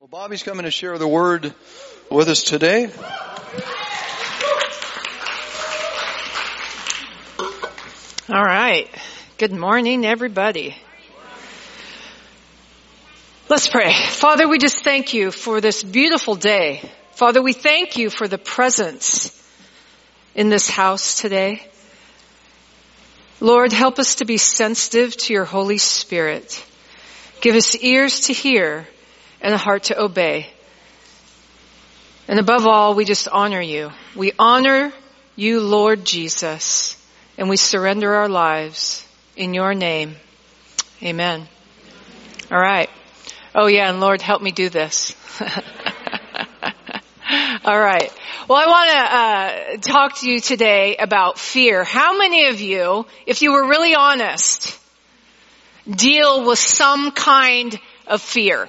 Well, Bobby's coming to share the word with us today. All right. Good morning, everybody. Let's pray. Father, we just thank you for this beautiful day. Father, we thank you for the presence in this house today. Lord, help us to be sensitive to your Holy Spirit. Give us ears to hear and a heart to obey. And above all, we just honor you. We honor you, Lord Jesus, and we surrender our lives in your name. Amen. All right. Oh yeah, and Lord, help me do this. All right. Well, I want to talk to you today about fear. How many of you, if you were really honest, deal with some kind of fear?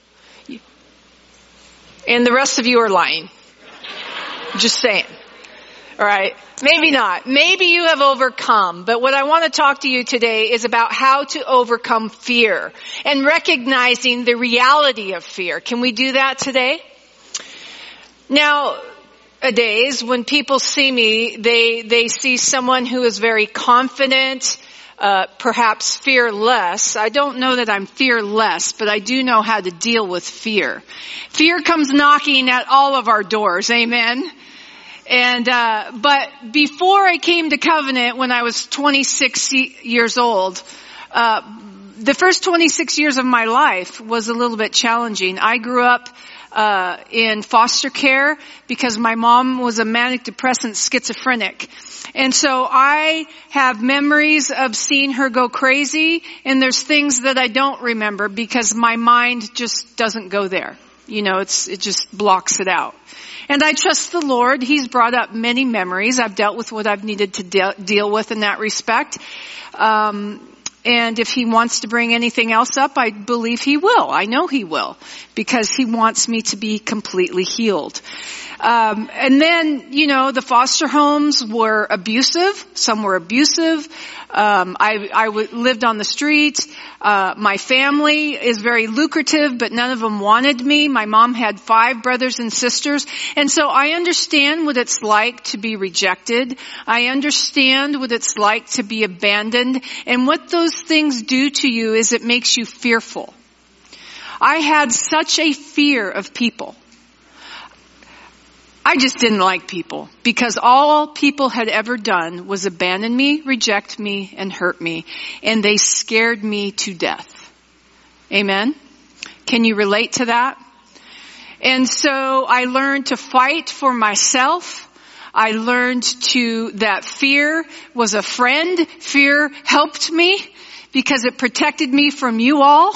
And the rest of you are lying. Just saying. All right. Maybe not. Maybe you have overcome. But what I want to talk to you today is about how to overcome fear and recognizing the reality of fear. Can we do that today? Nowadays, when people see me, they see someone who is very confident, perhaps fearless. I don't know that I'm fearless, but I do know how to deal with fear. Fear comes knocking at all of our doors. Amen. And, but before I came to Covenant when I was 26 years old, the first 26 years of my life was a little bit challenging. I grew up in foster care because my mom was a manic depressant schizophrenic. And so I have memories of seeing her go crazy, and there's things that I don't remember because my mind just doesn't go there. You know, it just blocks it out. And I trust the Lord. He's brought up many memories. I've dealt with what I've needed to deal with in that respect. And if he wants to bring anything else up, I believe he will. I know he will, because he wants me to be completely healed. And then, you know, the foster homes were abusive. Some were abusive. I lived on the streets. My family is very lucrative, but none of them wanted me. My mom had 5 brothers and sisters. And so I understand what it's like to be rejected. I understand what it's like to be abandoned. And what those things do to you is it makes you fearful. I had such a fear of people. I just didn't like people because all people had ever done was abandon me, reject me, and hurt me. And they scared me to death. Amen? Can you relate to that? And so I learned to fight for myself. I learned that fear was a friend. Fear helped me because it protected me from you all.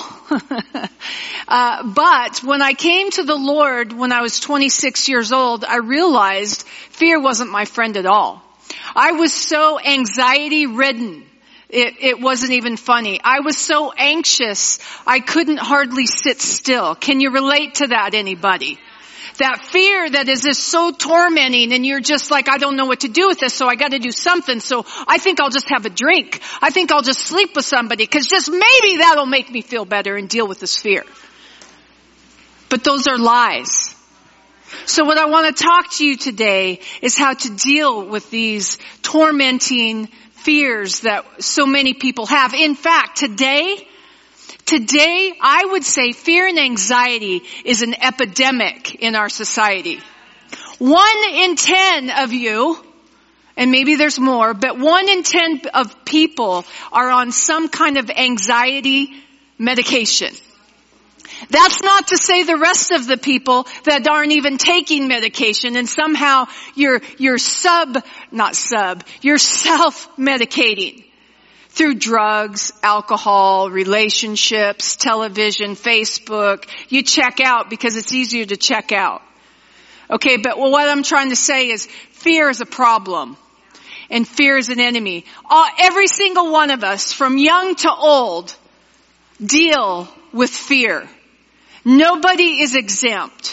But when I came to the Lord when I was 26 years old, I realized fear wasn't my friend at all. I was so anxiety-ridden. It wasn't even funny. I was so anxious, I couldn't hardly sit still. Can you relate to that, anybody? That fear that is just so tormenting, and you're just like, I don't know what to do with this, so I got to do something. So I think I'll just have a drink. I think I'll just sleep with somebody, because just maybe that'll make me feel better and deal with this fear. But those are lies. So what I want to talk to you today is how to deal with these tormenting fears that so many people have. In fact, Today, I would say fear and anxiety is an epidemic in our society. 1 in 10 of you, and maybe there's more, but 1 in 10 of people are on some kind of anxiety medication. That's not to say the rest of the people that aren't even taking medication, and somehow you're self-medicating. Through drugs, alcohol, relationships, television, Facebook. You check out because it's easier to check out. Okay, but what I'm trying to say is fear is a problem. And fear is an enemy. Every single one of us, from young to old, deal with fear. Nobody is exempt.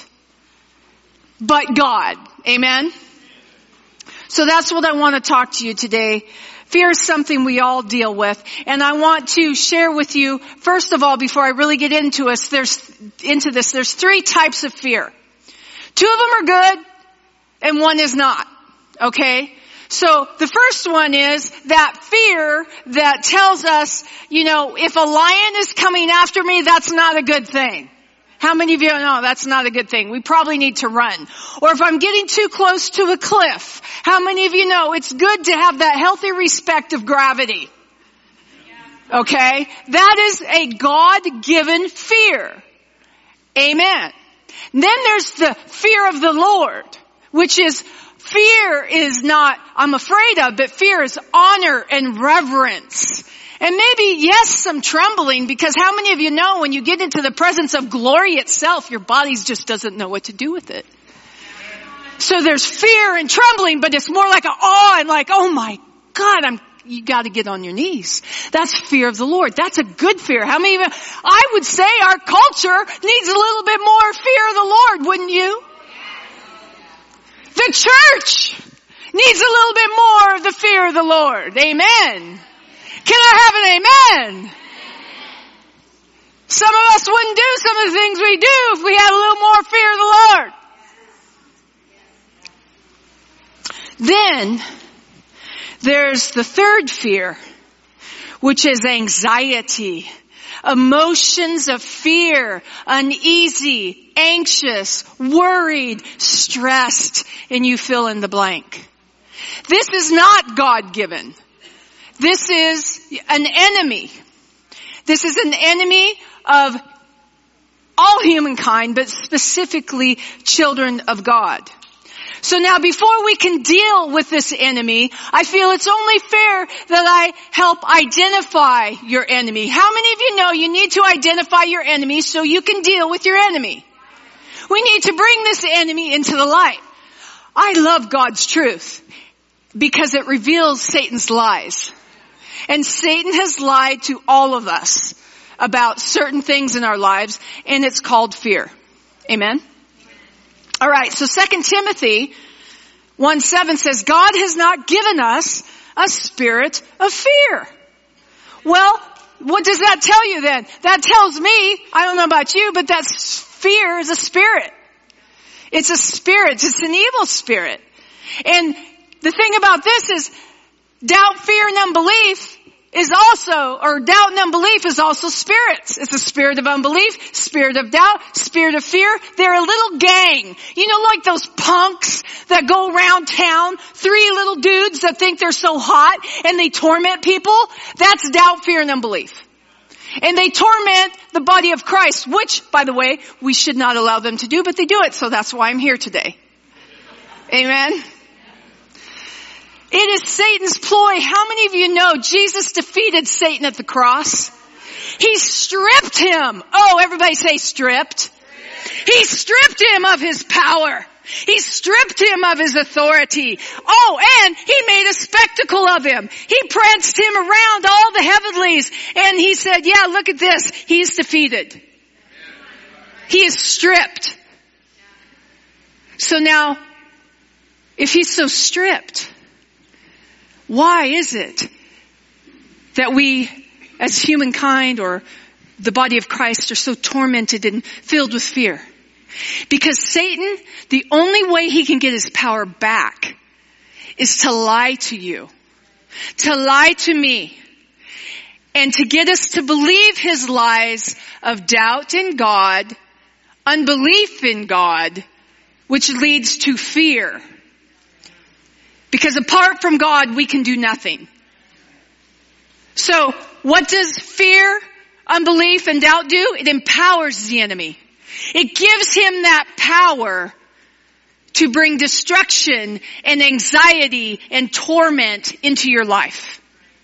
But God. Amen? So that's what I want to talk to you today Fear is something we all deal with. And I want to share with you, first of all, before I really get into this, there's three types of fear. Two of them are good and one is not. Okay? So the first one is that fear that tells us, if a lion is coming after me, that's not a good thing. How many of you know that's not a good thing? We probably need to run. Or if I'm getting too close to a cliff, how many of you know it's good to have that healthy respect of gravity? Okay? That is a God-given fear. Amen. Then there's the fear of the Lord, which is fear is not I'm afraid of, but fear is honor and reverence. And maybe, yes, some trembling, because how many of you know when you get into the presence of glory itself, your body just doesn't know what to do with it. So there's fear and trembling, but it's more like an awe and like, oh my God, you gotta get on your knees. That's fear of the Lord. That's a good fear. How many of you, I would say our culture needs a little bit more fear of the Lord, wouldn't you? The church needs a little bit more of the fear of the Lord. Amen. Can I have an amen? Some of us wouldn't do some of the things we do if we had a little more fear of the Lord. Then there's the third fear, which is anxiety. Emotions of fear, uneasy, anxious, worried, stressed, and you fill in the blank. This is not God-given. This is an enemy. This is an enemy of all humankind, but specifically children of God. So now before we can deal with this enemy, I feel it's only fair that I help identify your enemy. How many of you know you need to identify your enemy so you can deal with your enemy? We need to bring this enemy into the light. I love God's truth because it reveals Satan's lies. And Satan has lied to all of us about certain things in our lives, and it's called fear. Amen? All right, so 2 Timothy 1:7 says, God has not given us a spirit of fear. Well, what does that tell you then? That tells me, I don't know about you, but that fear is a spirit. It's a spirit. It's an evil spirit. And the thing about this is doubt, fear, and unbelief is also, or doubt and unbelief is also spirits. It's a spirit of unbelief, spirit of doubt, spirit of fear. They're a little gang. You know, like those punks that go around town, 3 little dudes that think they're so hot and they torment people. That's doubt, fear, and unbelief. And they torment the body of Christ, which, by the way, we should not allow them to do, but they do it. So that's why I'm here today. Amen. It is Satan's ploy. How many of you know Jesus defeated Satan at the cross? He stripped him. Oh, everybody say stripped. He stripped him of his power. He stripped him of his authority. Oh, and he made a spectacle of him. He pranced him around all the heavenlies. And he said, yeah, look at this. He's defeated. He is stripped. So now, if he's so stripped, why is it that we as humankind or the body of Christ are so tormented and filled with fear? Because Satan, the only way he can get his power back is to lie to you, to lie to me, and to get us to believe his lies of doubt in God, unbelief in God, which leads to fear. Because apart from God, we can do nothing. So, what does fear, unbelief, and doubt do? It empowers the enemy. It gives him that power to bring destruction and anxiety and torment into your life.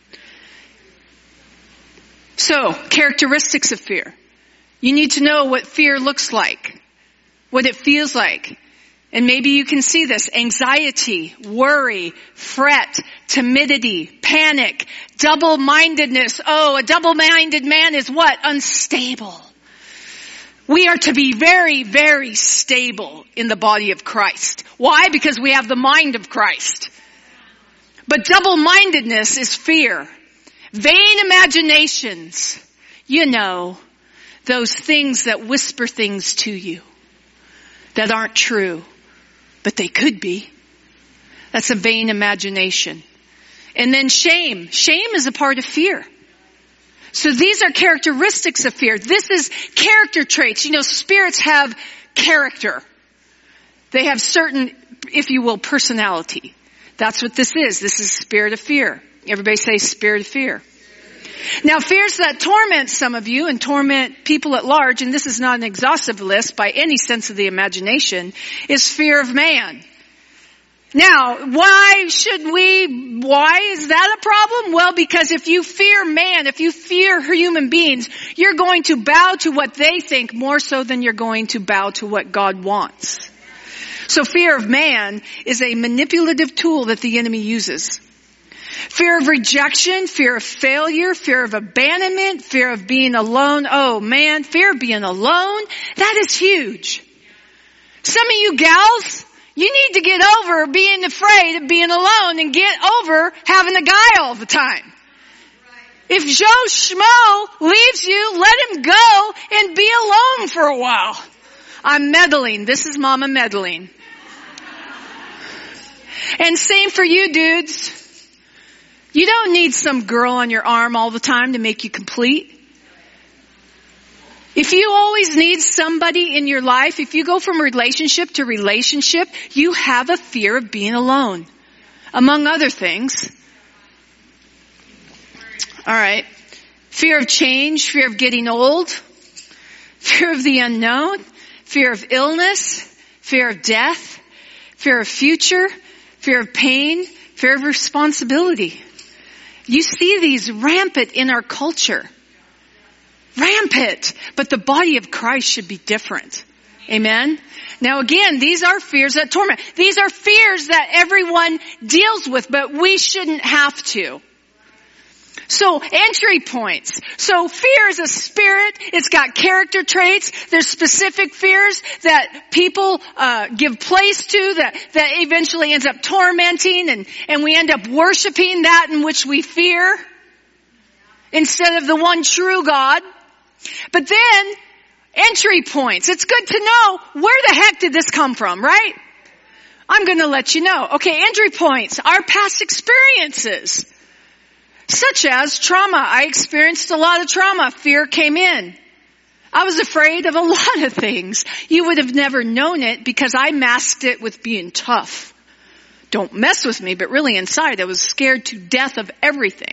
So, characteristics of fear. You need to know what fear looks like, what it feels like. And maybe you can see this: anxiety, worry, fret, timidity, panic, double-mindedness. Oh, a double-minded man is what? Unstable. We are to be very, very stable in the body of Christ. Why? Because we have the mind of Christ. But double-mindedness is fear. Vain imaginations. You know, those things that whisper things to you that aren't true, but they could be. That's a vain imagination. And then shame. Shame is a part of fear. So these are characteristics of fear. This is character traits. You know, spirits have character. They have certain, if you will, personality. That's what this is. This is spirit of fear. Everybody say spirit of fear. Now, fears that torment some of you and torment people at large, and this is not an exhaustive list by any sense of the imagination, is fear of man. Now, why is that a problem? Well, because if you fear man, if you fear human beings, you're going to bow to what they think more so than you're going to bow to what God wants. So fear of man is a manipulative tool that the enemy uses. Fear of rejection, fear of failure, fear of abandonment, fear of being alone. Oh man, fear of being alone, that is huge. Some of you gals, you need to get over being afraid of being alone and get over having a guy all the time. If Joe Schmo leaves you, let him go and be alone for a while. I'm meddling. This is Mama meddling. And same for you dudes. You don't need some girl on your arm all the time to make you complete. If you always need somebody in your life, if you go from relationship to relationship, you have a fear of being alone, among other things. All right. Fear of change, fear of getting old, fear of the unknown, fear of illness, fear of death, fear of future, fear of pain, fear of responsibility. You see these rampant in our culture. Rampant. But the body of Christ should be different. Amen? Now again, these are fears that torment. These are fears that everyone deals with, but we shouldn't have to. So entry points. So fear is a spirit. It's got character traits. There's specific fears that people give place to that eventually ends up tormenting, and we end up worshiping that in which we fear instead of the one true God. But then entry points. It's good to know where the heck did this come from, right? I'm going to let you know. Okay, entry points. Our past experiences. Such as trauma. I experienced a lot of trauma. Fear came in. I was afraid of a lot of things. You would have never known it because I masked it with being tough. Don't mess with me, but really inside I was scared to death of everything.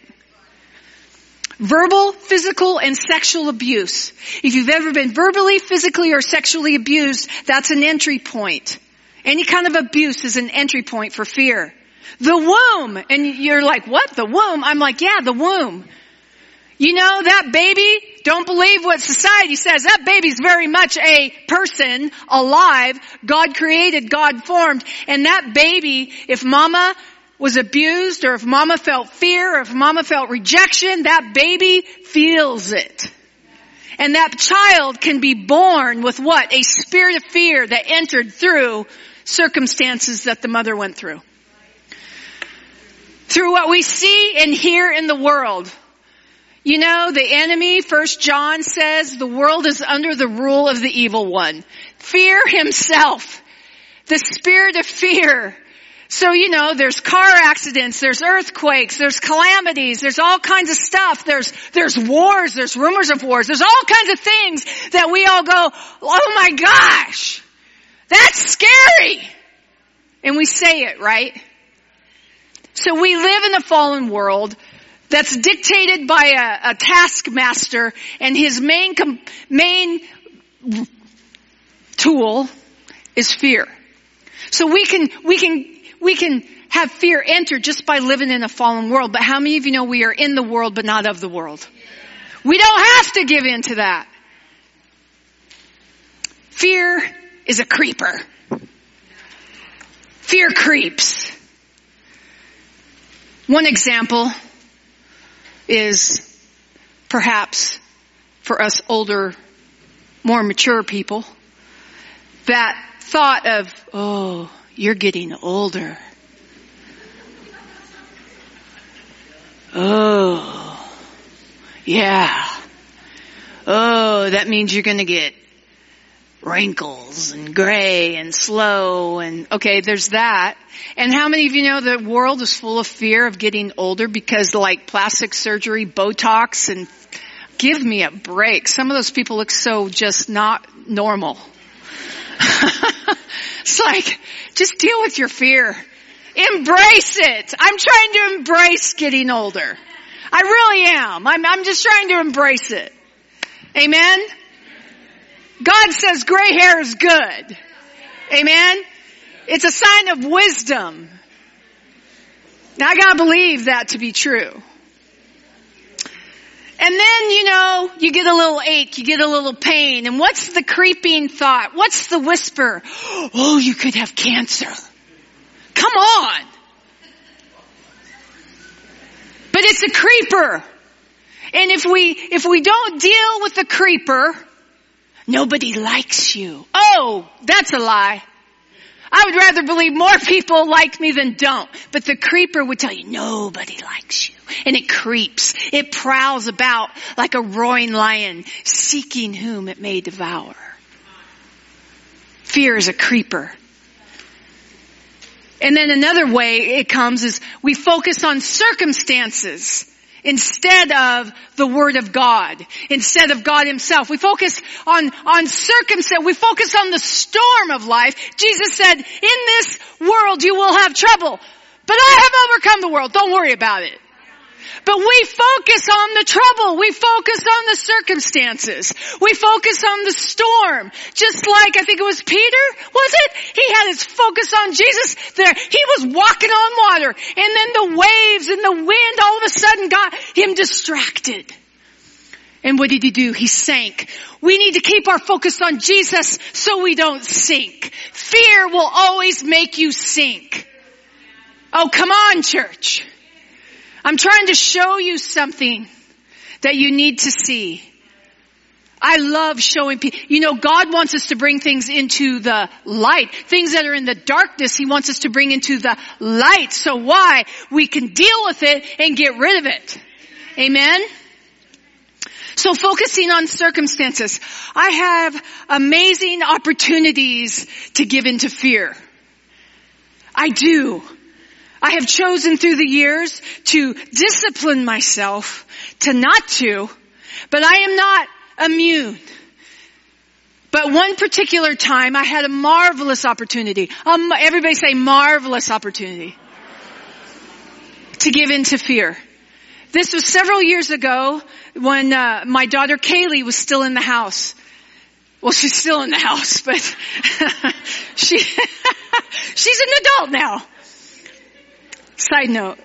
Verbal, physical, and sexual abuse. If you've ever been verbally, physically, or sexually abused, that's an entry point. Any kind of abuse is an entry point for fear. The womb. And you're like, what? The womb? I'm like, yeah, the womb. You know, that baby, don't believe what society says. That baby's very much a person, alive. God created, God formed. And that baby, if mama was abused, or if mama felt fear, or if mama felt rejection, that baby feels it. And that child can be born with what? A spirit of fear that entered through circumstances that the mother went through. Through what we see and hear in the world. You know, the enemy, 1 John says, the world is under the rule of the evil one. Fear himself. The spirit of fear. So, you know, there's car accidents, there's earthquakes, there's calamities, there's all kinds of stuff. There's wars, there's rumors of wars. There's all kinds of things that we all go, oh my gosh, that's scary. And we say it, right? So we live in a fallen world that's dictated by a taskmaster, and his main tool is fear. So we can have fear enter just by living in a fallen world. But how many of you know we are in the world but not of the world? We don't have to give in to that. Fear is a creeper. Fear creeps. One example is perhaps for us older, more mature people, that thought of, oh, you're getting older. Oh, yeah. Oh, that means you're going to get wrinkles and gray and slow and okay, there's that. And how many of you know the world is full of fear of getting older because like plastic surgery, Botox, and give me a break. Some of those people look so just not normal. It's like, just deal with your fear. Embrace it. I'm trying to embrace getting older. I really am. I'm just trying to embrace it. Amen? God says gray hair is good. Amen? It's a sign of wisdom. Now I gotta believe that to be true. And then, you get a little ache, you get a little pain. And what's the creeping thought? What's the whisper? Oh, you could have cancer. Come on. But it's a creeper. And if we don't deal with the creeper, nobody likes you. Oh, that's a lie. I would rather believe more people like me than don't. But the creeper would tell you, nobody likes you. And it creeps. It prowls about like a roaring lion, seeking whom it may devour. Fear is a creeper. And then another way it comes is we focus on circumstances instead of the Word of God, instead of God Himself. We focus on circumstance. We focus on the storm of life. Jesus said, in this world you will have trouble, but I have overcome the world. Don't worry about it. But we focus on the trouble. We focus on the circumstances. We focus on the storm. Just like, I think it was Peter, was it? He had his focus on Jesus. There, he was walking on water. And then the waves and the wind all of a sudden got him distracted. And what did he do? He sank. We need to keep our focus on Jesus so we don't sink. Fear will always make you sink. Oh, come on, church. I'm trying to show you something that you need to see. I love showing people. God wants us to bring things into the light. Things that are in the darkness, He wants us to bring into the light. So why? We can deal with it and get rid of it. Amen? So focusing on circumstances. I have amazing opportunities to give into fear. I do. I have chosen through the years to discipline myself to not to, but I am not immune. But one particular time I had a marvelous opportunity. Everybody say marvelous opportunity to give into fear. This was several years ago when my daughter Kaylee was still in the house. Well, she's still in the house, but she's an adult now. Side note.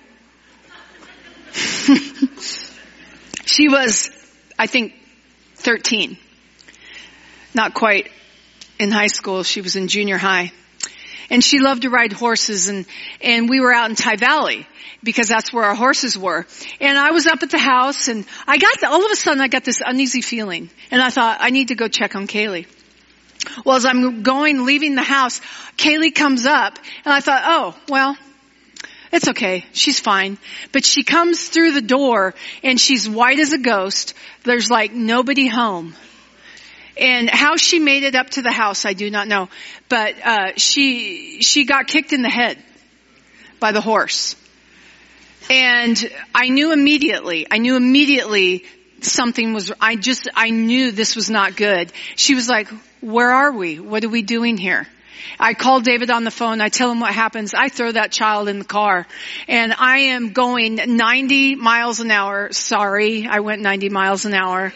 She was, I think, 13. Not quite in high school. She was in junior high. And she loved to ride horses, and we were out in Ty Valley because that's where our horses were. And I was up at the house, and all of a sudden I got this uneasy feeling. And I thought, I need to go check on Kaylee. Well, as I'm leaving the house, Kaylee comes up, and I thought, oh, well, it's okay. She's fine. But she comes through the door and she's white as a ghost. There's like nobody home. And how she made it up to the house, I do not know. But, she got kicked in the head by the horse. And I knew immediately something was, I knew this was not good. She was like, where are we? What are we doing here? I call David on the phone. I tell him what happens. I throw that child in the car and I am going 90 miles an hour. Sorry, I went 90 miles an hour.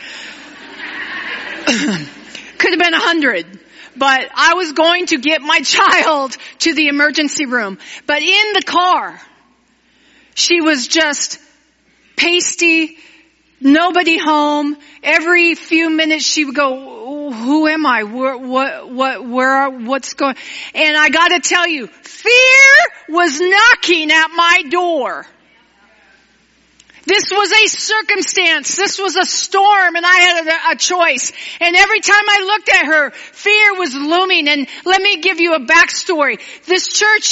Could have been 100, but I was going to get my child to the emergency room. But in the car, she was just pasty, nobody home. Every few minutes she would go, who am I? What's going? And I gotta tell you, fear was knocking at my door. This was a circumstance. This was a storm, and I had a choice. And every time I looked at her, fear was looming. And let me give you a backstory. This church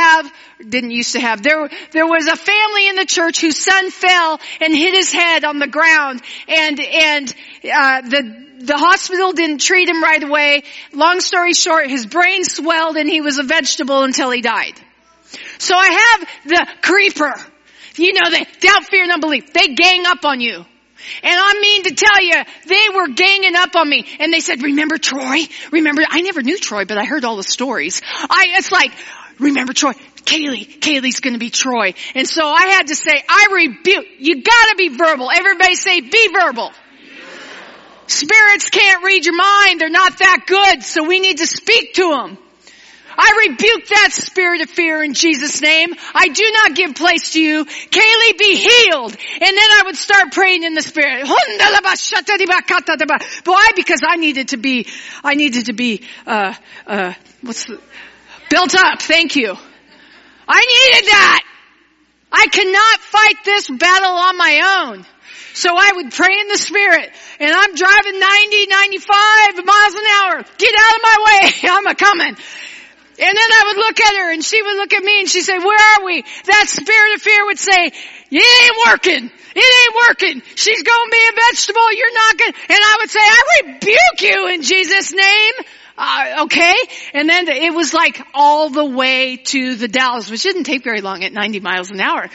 there was a family in the church whose son fell and hit his head on the ground. And the hospital didn't treat him right away. Long story short, his brain swelled and he was a vegetable until he died. So I have the creeper. You know, they doubt, fear, and unbelief. They gang up on you. And I mean to tell you, they were ganging up on me. And they said, remember Troy? Remember, I never knew Troy, but I heard all the stories. It's like, remember Troy? Kaylee's gonna be Troy. And so I had to say, I rebuke. You gotta be verbal. Everybody say, be verbal. Spirits can't read your mind. They're not that good. So we need to speak to them. I rebuke that spirit of fear in Jesus' name. I do not give place to you. Kaylee, be healed. And then I would start praying in the spirit. Why? Because I needed to be built up. Thank you. I needed that. I cannot fight this battle on my own. So I would pray in the spirit, and I'm driving 90, 95 miles an hour. Get out of my way. I'm a-coming. And then I would look at her, and she would look at me, and she'd say, where are we? That spirit of fear would say, it ain't working. It ain't working. She's going to be a vegetable. You're not going to. And I would say, I rebuke you in Jesus' name. Okay. And then it was like all the way to the Dalles, which didn't take very long at 90 miles an hour.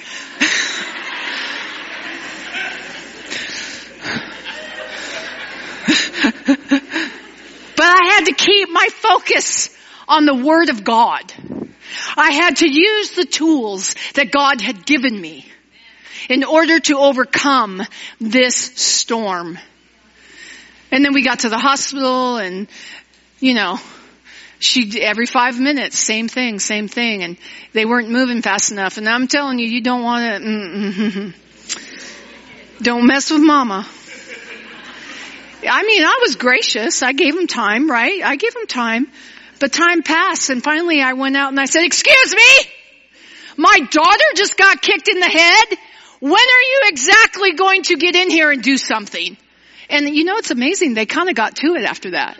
But I had to keep my focus on the Word of God. I had to use the tools that God had given me in order to overcome this storm. And then we got to the hospital, and, you know, every 5 minutes, same thing, and they weren't moving fast enough. And I'm telling you, you don't want to, don't mess with mama. I mean, I was gracious. I gave him time, right? I gave him time. But time passed, and finally I went out and I said, excuse me? My daughter just got kicked in the head. When are you exactly going to get in here and do something? And you know, it's amazing. They kind of got to it after that.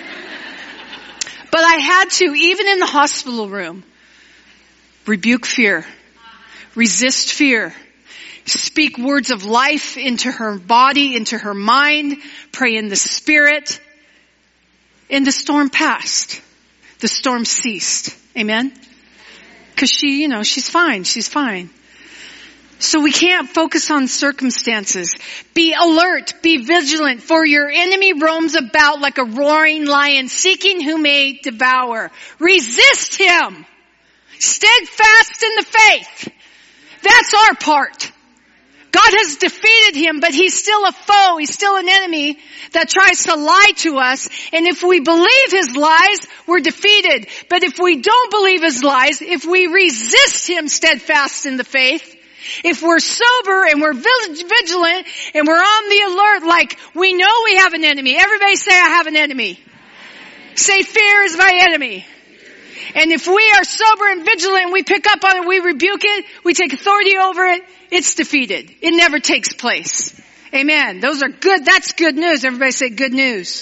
But I had to, even in the hospital room, rebuke fear, resist fear, speak words of life into her body, into her mind, pray in the spirit. And the storm passed. The storm ceased. Amen? Because she's fine. She's fine. So we can't focus on circumstances. Be alert. Be vigilant. For your enemy roams about like a roaring lion, seeking who may devour. Resist him. Steadfast in the faith. That's our part. God has defeated him, but he's still a foe. He's still an enemy that tries to lie to us. And if we believe his lies, we're defeated. But if we don't believe his lies, if we resist him steadfast in the faith, if we're sober and we're vigilant and we're on the alert, like we know we have an enemy. Everybody say, I have an enemy. Say, fear is my enemy. And if we are sober and vigilant and we pick up on it, we rebuke it, we take authority over it, it's defeated. It never takes place. Amen. Those are good. That's good news. Everybody say good news.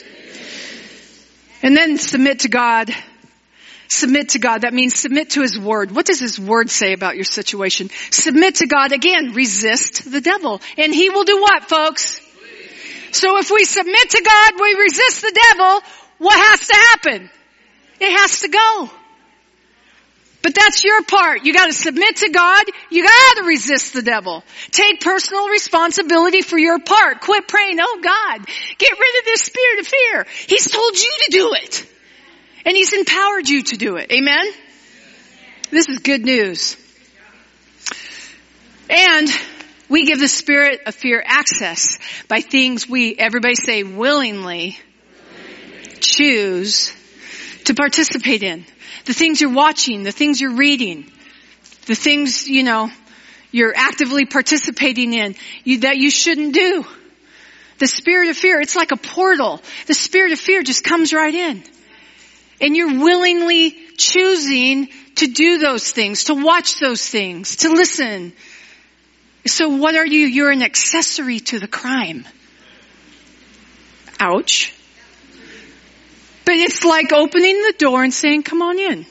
And then submit to God. Submit to God. That means submit to his word. What does his word say about your situation? Submit to God. Again, resist the devil. And he will do what, folks? So if we submit to God, we resist the devil, what has to happen? It has to go. But that's your part. You got to submit to God. You got to resist the devil. Take personal responsibility for your part. Quit praying, oh God, get rid of this spirit of fear. He's told you to do it. And he's empowered you to do it. Amen? This is good news. And we give the spirit of fear access by things we, everybody say, willingly choose to participate in. The things you're watching, the things you're reading, the things, you're actively participating in that you shouldn't do. The spirit of fear, it's like a portal. The spirit of fear just comes right in. And you're willingly choosing to do those things, to watch those things, to listen. So what are you? You're an accessory to the crime. Ouch. But it's like opening the door and saying, come on in.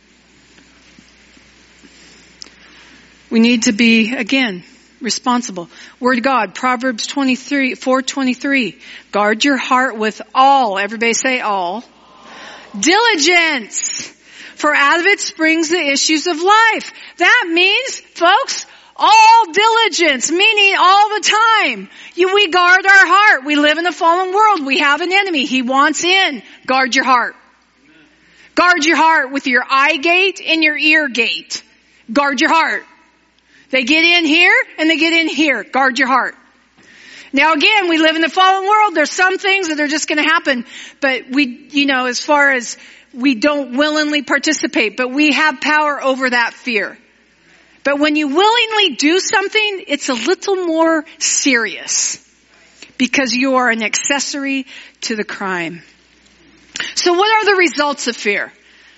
We need to be, again, responsible. Word of God, Proverbs 4:23. Guard your heart with all, everybody say all, diligence. For out of it springs the issues of life. That means, folks, all diligence, meaning all the time. We guard our heart. We live in a fallen world. We have an enemy. He wants in. Guard your heart. Guard your heart with your eye gate and your ear gate. Guard your heart. They get in here and they get in here. Guard your heart. Now again, we live in the fallen world. There's some things that are just going to happen. But as far as we don't willingly participate, but we have power over that fear. But when you willingly do something, it's a little more serious because you are an accessory to the crime. So what are the results of fear?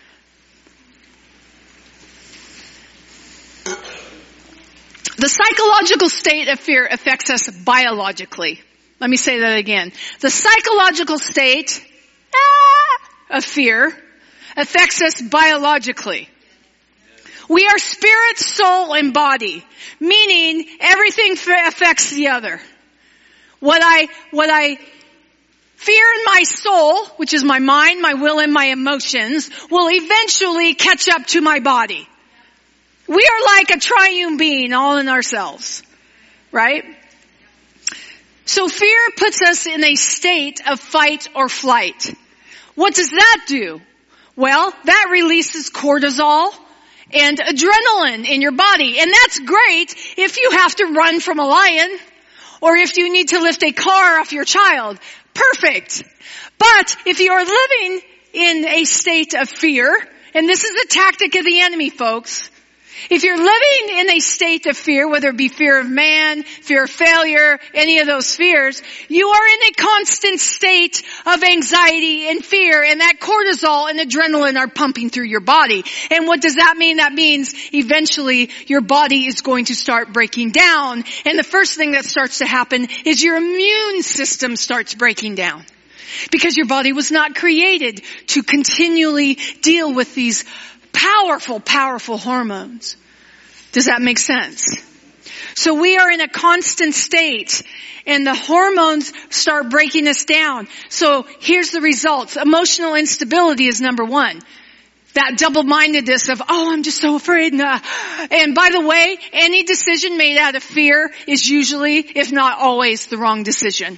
The psychological state of fear affects us biologically. Let me say that again. The psychological state of fear affects us biologically. We are spirit, soul, and body, meaning everything affects the other. What I fear in my soul, which is my mind, my will, and my emotions, will eventually catch up to my body. We are like a triune being all in ourselves, right? So fear puts us in a state of fight or flight. What does that do? Well, that releases cortisol and adrenaline in your body. And that's great if you have to run from a lion or if you need to lift a car off your child. Perfect. But if you are living in a state of fear, and this is a tactic of the enemy, folks, if you're living in a state of fear, whether it be fear of man, fear of failure, any of those fears, you are in a constant state of anxiety and fear, and that cortisol and adrenaline are pumping through your body. And what does that mean? That means eventually your body is going to start breaking down. And the first thing that starts to happen is your immune system starts breaking down. Because your body was not created to continually deal with these powerful, powerful hormones. Does that make sense? So we are in a constant state and the hormones start breaking us down. So here's the results. Emotional instability is number one. That double-mindedness of, I'm just so afraid. And by the way, any decision made out of fear is usually, if not always, the wrong decision.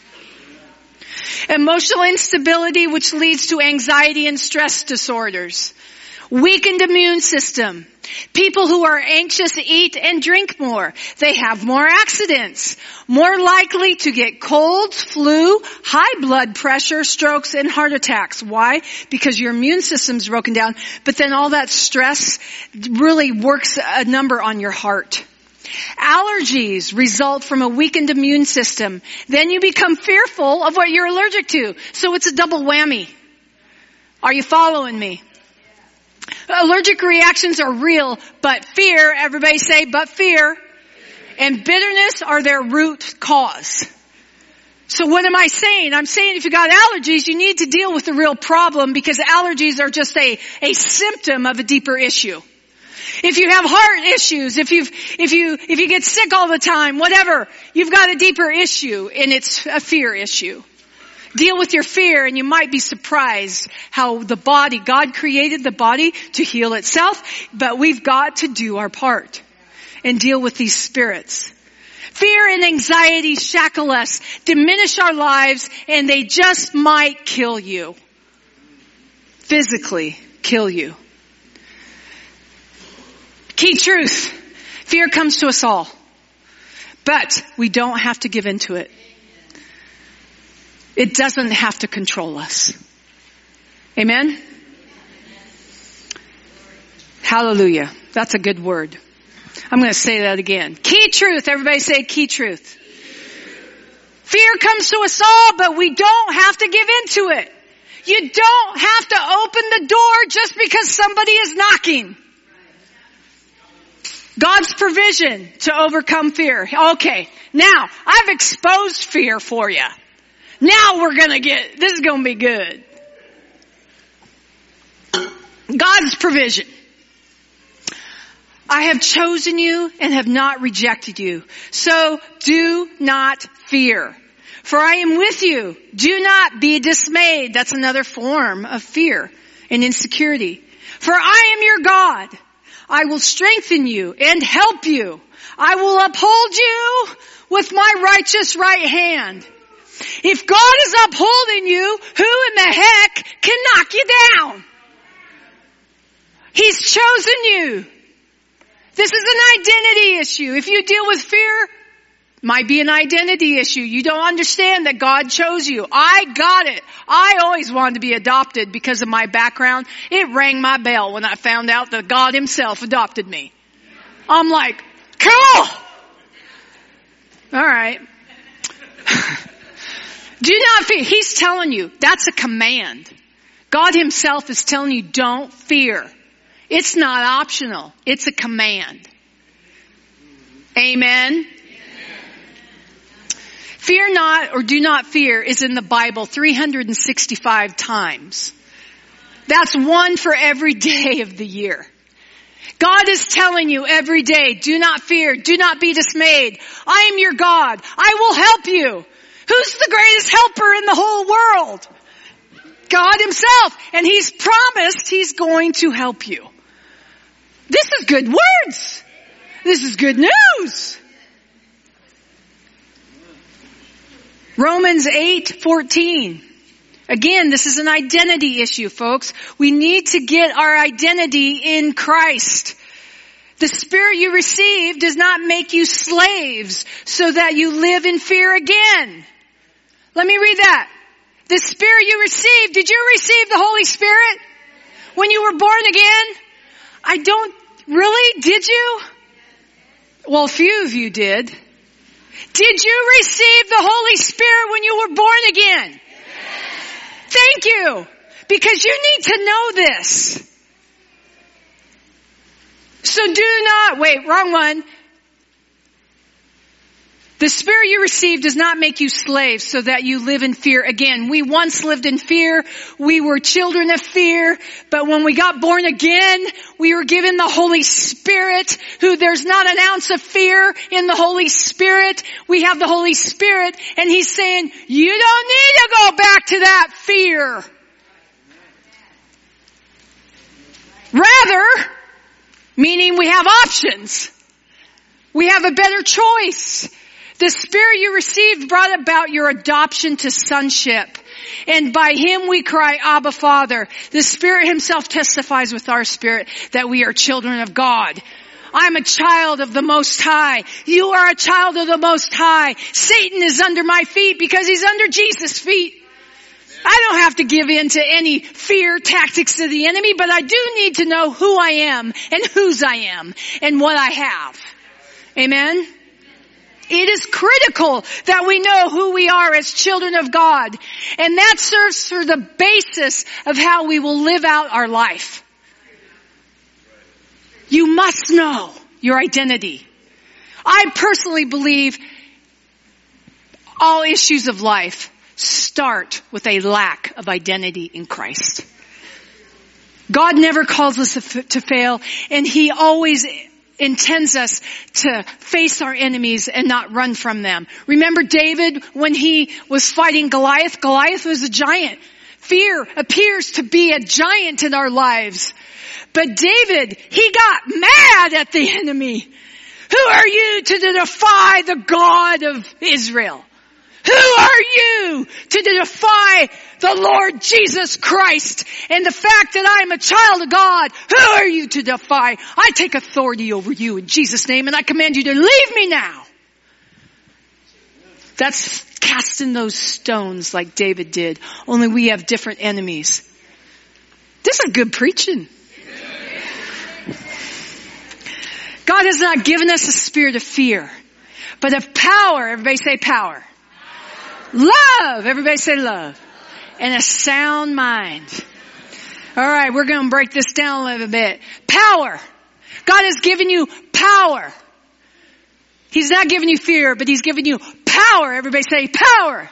Emotional instability, which leads to anxiety and stress disorders. Weakened immune system. People who are anxious eat and drink more. They have more accidents. More likely to get colds, flu, high blood pressure, strokes, and heart attacks. Why? Because your immune system's broken down. But then all that stress really works a number on your heart. Allergies result from a weakened immune system. Then you become fearful of what you're allergic to. So it's a double whammy. Are you following me? Allergic reactions are real, but fear, everybody say, but fear, and bitterness are their root cause. So what am I saying? I'm saying if you got allergies, you need to deal with the real problem because allergies are just a symptom of a deeper issue. If you have heart issues, if you get sick all the time, whatever, you've got a deeper issue and it's a fear issue. Deal with your fear and you might be surprised how the body, God created the body to heal itself, but we've got to do our part and deal with these spirits. Fear and anxiety shackle us, diminish our lives, and they just might kill you. Physically kill you. Key truth. Fear comes to us all, but we don't have to give in to it. It doesn't have to control us. Amen? Hallelujah. That's a good word. I'm going to say that again. Key truth. Everybody say key truth. Fear comes to us all, but we don't have to give into it. You don't have to open the door just because somebody is knocking. God's provision to overcome fear. Okay, now I've exposed fear for you. Now this is going to be good. God's provision. I have chosen you and have not rejected you. So do not fear. For I am with you. Do not be dismayed. That's another form of fear and insecurity. For I am your God. I will strengthen you and help you. I will uphold you with my righteous right hand. If God is upholding you, who in the heck can knock you down? He's chosen you. This is an identity issue. If you deal with fear, it might be an identity issue. You don't understand that God chose you. I got it. I always wanted to be adopted because of my background. It rang my bell when I found out that God himself adopted me. I'm like, cool! All right. Do not fear. He's telling you, that's a command. God himself is telling you, don't fear. It's not optional. It's a command. Amen. Fear not or do not fear is in the Bible 365 times. That's one for every day of the year. God is telling you every day, do not fear, do not be dismayed. I am your God. I will help you. Who's the greatest helper in the whole world? God himself. And he's promised he's going to help you. This is good words. This is good news. Romans 8:14. Again, this is an identity issue, folks. We need to get our identity in Christ. The Spirit you receive does not make you slaves so that you live in fear again. Let me read that. The Spirit you received, did you receive the Holy Spirit when you were born again? Really? Did you? Well, a few of you did. Did you receive the Holy Spirit when you were born again? Yes. Thank you. Because you need to know this. So wrong one. The Spirit you received does not make you slaves so that you live in fear again. We once lived in fear. We were children of fear. But when we got born again, we were given the Holy Spirit, who there's not an ounce of fear in the Holy Spirit. We have the Holy Spirit, and he's saying, you don't need to go back to that fear. Rather, meaning we have options. We have a better choice. The Spirit you received brought about your adoption to sonship. And by him we cry, Abba, Father. The Spirit himself testifies with our spirit that we are children of God. I'm a child of the Most High. You are a child of the Most High. Satan is under my feet because he's under Jesus' feet. I don't have to give in to any fear tactics of the enemy, but I do need to know who I am and whose I am and what I have. Amen? It is critical that we know who we are as children of God. And that serves for the basis of how we will live out our life. You must know your identity. I personally believe all issues of life start with a lack of identity in Christ. God never calls us to fail, and he always intends us to face our enemies and not run from them. Remember David when he was fighting Goliath? Goliath was a giant. Fear appears to be a giant in our lives. But David, he got mad at the enemy. Who are you to defy the God of Israel? Who are you to defy the Lord Jesus Christ and the fact that I'm a child of God? Who are you to defy? I take authority over you in Jesus' name, and I command you to leave me now. That's casting those stones like David did. Only we have different enemies. This is good preaching. God has not given us a spirit of fear, but of power. Everybody say power. Love. Everybody say love. And a sound mind. All right, we're going to break this down a little bit. Power. God has given you power power. He's not giving you fear, but He's giving you power. Everybody say power.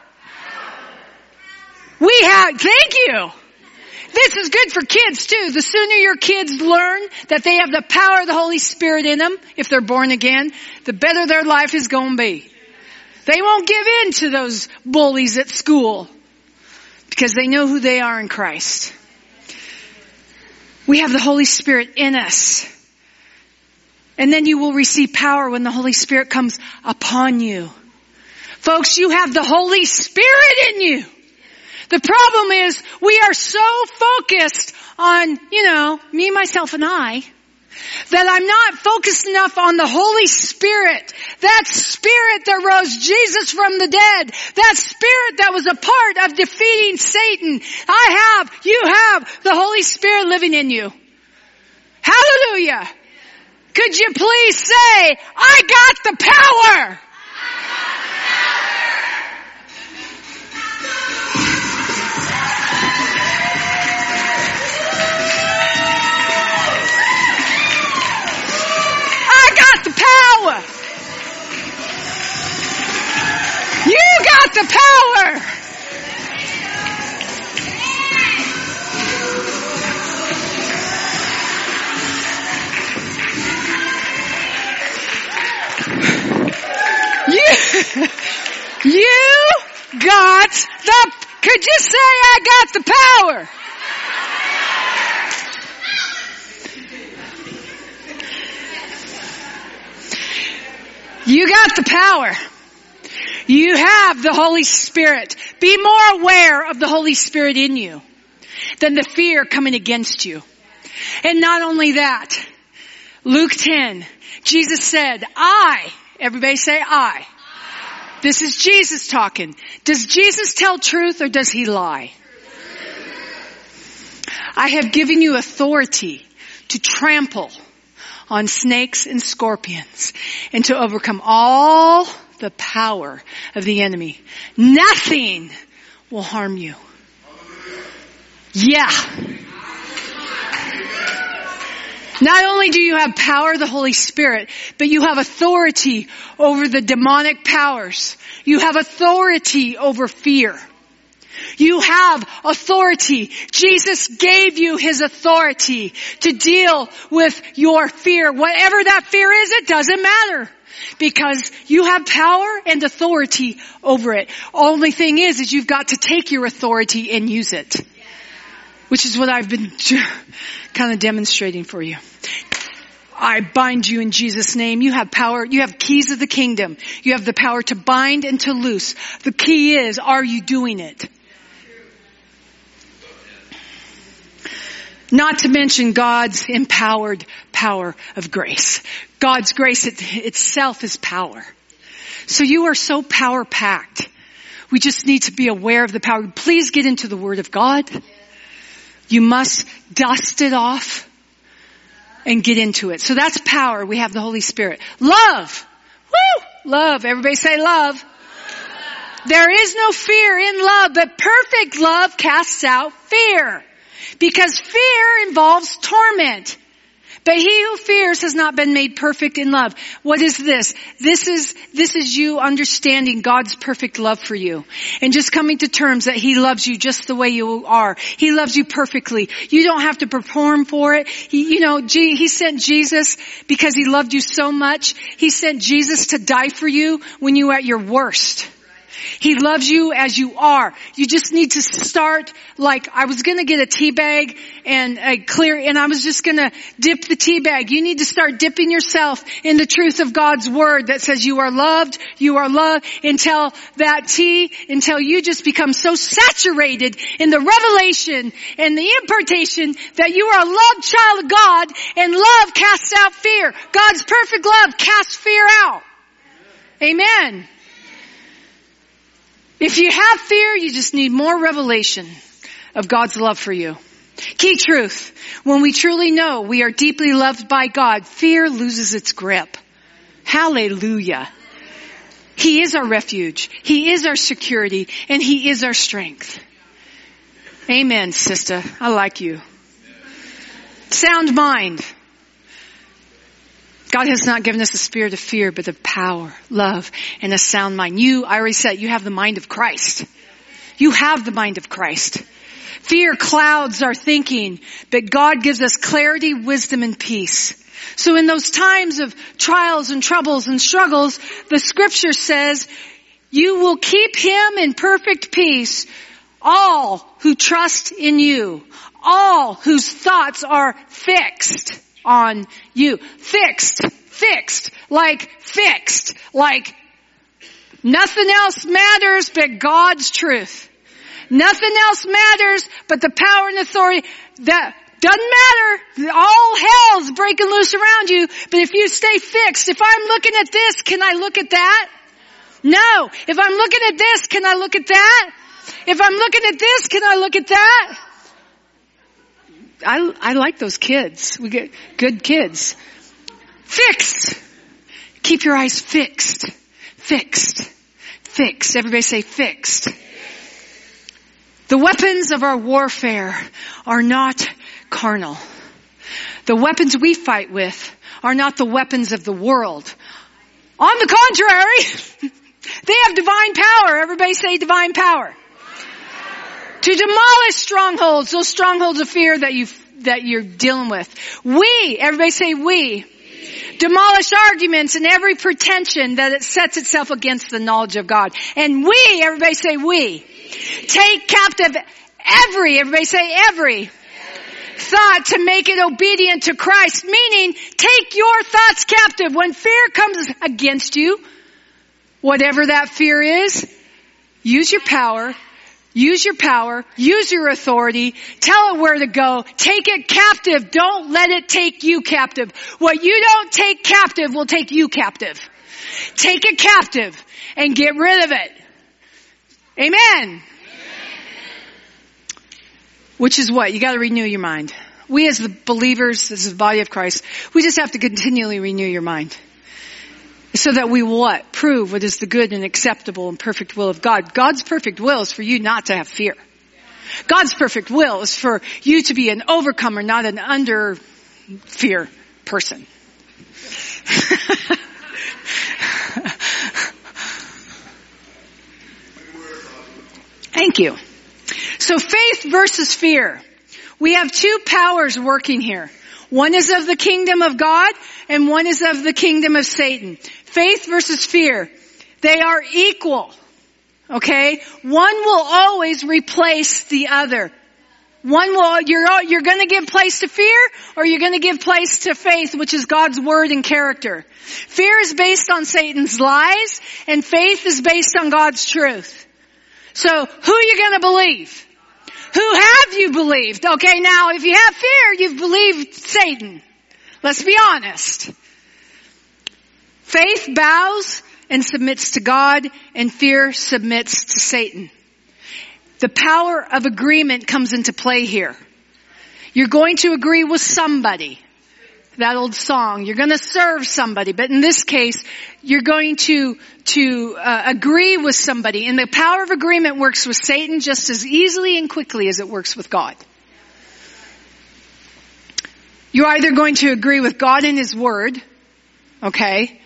Thank you. This is good for kids too. The sooner your kids learn that they have the power of the Holy Spirit in them, if they're born again, the better their life is going to be. They won't give in to those bullies at school because they know who they are in Christ. We have the Holy Spirit in us. And then you will receive power when the Holy Spirit comes upon you. Folks, you have the Holy Spirit in you. The problem is we are so focused on, me, myself, and I, that I'm not focused enough on the Holy Spirit. That Spirit that rose Jesus from the dead. That Spirit that was a part of defeating Satan. You have the Holy Spirit living in you. Hallelujah. Could you please say, I got the power. Power. You got the power. You got could you say I got the power? You got the power. You have the Holy Spirit. Be more aware of the Holy Spirit in you than the fear coming against you. And not only that, Luke 10, Jesus said, everybody say I. This is Jesus talking. Does Jesus tell truth or does He lie? I have given you authority to trample on snakes and scorpions and to overcome all the power of the enemy. Nothing will harm you. Yeah. Not only do you have power of the Holy Spirit, but you have authority over the demonic powers. You have authority over fear. You have authority. Jesus gave you His authority to deal with your fear. Whatever that fear is, it doesn't matter. Because you have power and authority over it. Only thing is you've got to take your authority and use it. Which is what I've been kind of demonstrating for you. I bind you in Jesus' name. You have power. You have keys of the kingdom. You have the power to bind and to loose. The key is, are you doing it? Not to mention God's empowered power of grace. God's grace itself is power. So you are so power packed. We just need to be aware of the power. Please get into the Word of God. You must dust it off and get into it. So that's power. We have the Holy Spirit. Love. Woo! Love. Everybody say love. There is no fear in love, but perfect love casts out fear. Because fear involves torment. But he who fears has not been made perfect in love. What is this? This is you understanding God's perfect love for you. And just coming to terms that He loves you just the way you are. He loves you perfectly. You don't have to perform for it. He sent Jesus because He loved you so much. He sent Jesus to die for you when you were at your worst. He loves you as you are. You just need to start I was going to get a tea bag and I was just going to dip the tea bag. You need to start dipping yourself in the truth of God's word that says you are loved until you just become so saturated in the revelation and the impartation that you are a loved child of God, and love casts out fear. God's perfect love casts fear out. Amen. If you have fear, you just need more revelation of God's love for you. Key truth. When we truly know we are deeply loved by God, fear loses its grip. Hallelujah. He is our refuge. He is our security. And He is our strength. Amen, sister. I like you. Sound mind. God has not given us a spirit of fear, but of power, love, and a sound mind. I already said, you have the mind of Christ. You have the mind of Christ. Fear clouds our thinking, but God gives us clarity, wisdom, and peace. So in those times of trials and troubles and struggles, the scripture says, you will keep him in perfect peace, all who trust in you, all whose thoughts are fixed on you. Fixed, like nothing else matters but God's truth. Nothing else matters but the power and authority. That doesn't matter. All hell's breaking loose around you. But if you stay fixed, if I'm looking at this, can I look at that? No. If I'm looking at this, can I look at that? If I'm looking at this, can I look at that? I like those kids. We get good kids. Fixed. Keep your eyes fixed. Fixed. Fixed. Everybody say fixed. The weapons of our warfare are not carnal. The weapons we fight with are not the weapons of the world. On the contrary, they have divine power. Everybody say divine power. To demolish strongholds, those strongholds of fear that you're dealing with. Everybody say we. Demolish arguments and every pretension that it sets itself against the knowledge of God. And everybody say we. Take captive everybody say every thought to make it obedient to Christ. Meaning, take your thoughts captive. When fear comes against you, whatever that fear is, use your power. Use your authority, tell it where to go, take it captive, don't let it take you captive. What you don't take captive will take you captive. Take it captive and get rid of it. Amen. Which is what? You gotta renew your mind. We as the believers, as the body of Christ, we just have to continually renew your mind. So that we will what? Prove what is the good and acceptable and perfect will of God. God's perfect will is for you not to have fear. God's perfect will is for you to be an overcomer, not an under fear person. Thank you. So faith versus fear. We have two powers working here. One is of the kingdom of God and one is of the kingdom of Satan. Faith versus fear. They are equal. Okay? One will always replace the other. You're going to give place to fear or you're going to give place to faith, which is God's word and character. Fear is based on Satan's lies and faith is based on God's truth. So who are you going to believe? Who have you believed? Okay, now if you have fear, you've believed Satan. Let's be honest. Faith bows and submits to God, and fear submits to Satan. The power of agreement comes into play here. You're going to agree with somebody. That old song. You're going to serve somebody. But in this case, you're going to agree with somebody. And the power of agreement works with Satan just as easily and quickly as it works with God. You're either going to agree with God and His Word, okay,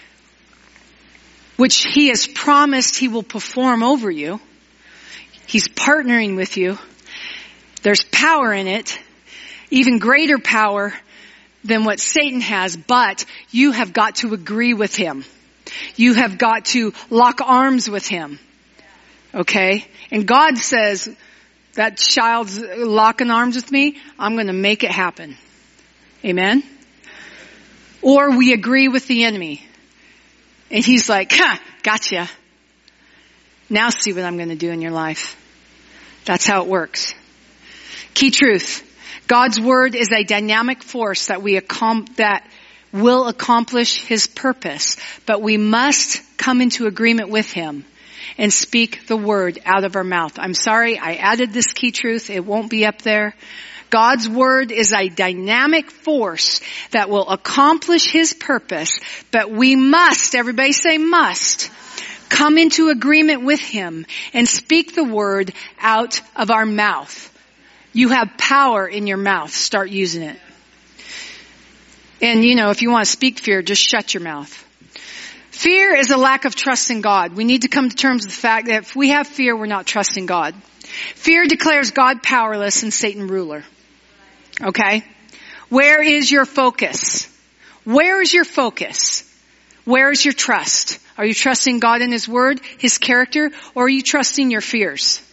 which He has promised He will perform over you. He's partnering with you. There's power in it, even greater power than what Satan has, but you have got to agree with him. You have got to lock arms with him. Okay? And God says, that child's locking arms with me, I'm going to make it happen. Amen? Or we agree with the enemy. And he's like, gotcha. Now see what I'm going to do in your life. That's how it works. Key truth. God's word is a dynamic force that will accomplish His purpose, but we must come into agreement with Him and speak the word out of our mouth. I'm sorry, I added this key truth. It won't be up there. God's word is a dynamic force that will accomplish His purpose, but we must, everybody say must, come into agreement with Him and speak the word out of our mouth. You have power in your mouth. Start using it. And if you want to speak fear, just shut your mouth. Fear is a lack of trust in God. We need to come to terms with the fact that if we have fear, we're not trusting God. Fear declares God powerless and Satan ruler. Okay? Where is your focus? Where is your focus? Where is your trust? Are you trusting God in His Word, His character, or are you trusting your fears?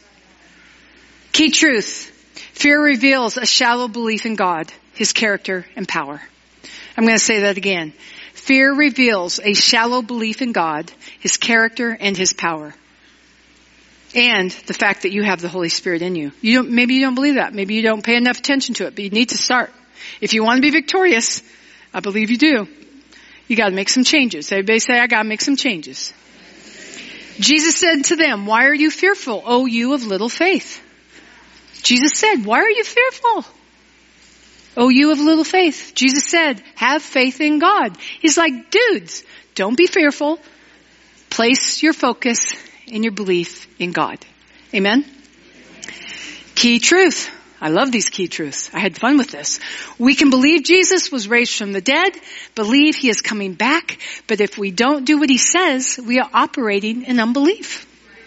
Key truth. Fear reveals a shallow belief in God, His character, and power. I'm going to say that again. Fear reveals a shallow belief in God, His character, and His power. And the fact that you have the Holy Spirit in you. Maybe you don't believe that. Maybe you don't pay enough attention to it, but you need to start. If you want to be victorious, I believe you do, you got to make some changes. Everybody say, I got to make some changes. Jesus said to them, why are you fearful, O you of little faith? Jesus said, why are you fearful, O you of little faith? Jesus said, have faith in God. He's like, dudes, don't be fearful. Place your focus and your belief in God. Amen? Key truth. I love these key truths. I had fun with this. We can believe Jesus was raised from the dead, believe He is coming back, but if we don't do what He says, we are operating in unbelief.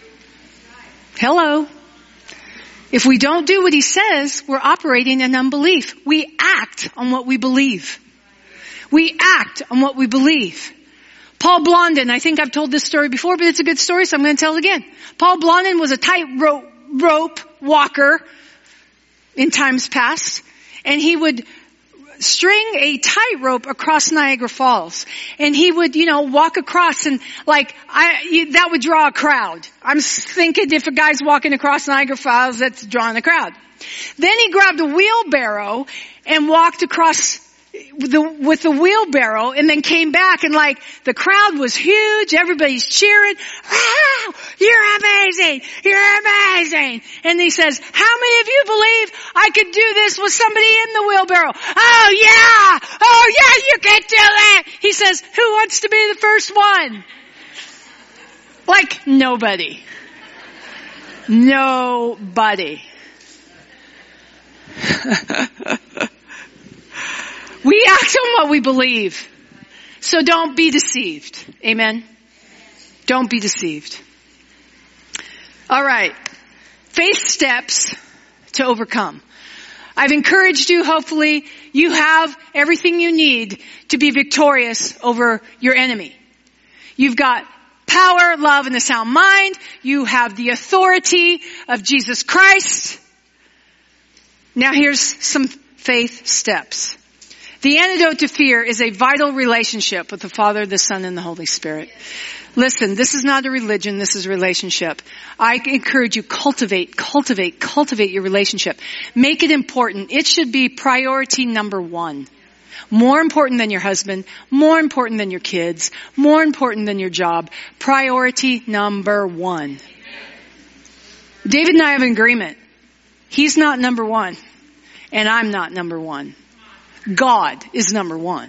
Hello? If we don't do what He says, we're operating in unbelief. We act on what we believe. We act on what we believe. Paul Blondin, I think I've told this story before, but it's a good story, so I'm going to tell it again. Paul Blondin was a tightrope walker in times past, and he would string a tightrope across Niagara Falls, and he would, walk across, and that would draw a crowd. I'm thinking if a guy's walking across Niagara Falls, that's drawing a crowd. Then he grabbed a wheelbarrow and walked across with the wheelbarrow, and then came back, and the crowd was huge. Everybody's cheering. Wow, you're amazing. You're amazing. And he says, how many of you believe I could do this with somebody in the wheelbarrow? Oh yeah, you can do that. He says, who wants to be the first one? Nobody. Nobody. We act on what we believe. So don't be deceived. Amen? Don't be deceived. All right. Faith steps to overcome. I've encouraged you, hopefully, you have everything you need to be victorious over your enemy. You've got power, love, and a sound mind. You have the authority of Jesus Christ. Now here's some faith steps. The antidote to fear is a vital relationship with the Father, the Son, and the Holy Spirit. Listen, this is not a religion, this is a relationship. I encourage you, cultivate your relationship. Make it important. It should be priority number one. More important than your husband, more important than your kids, more important than your job. Priority number one. David and I have an agreement. He's not number one, and I'm not number one. God is number one.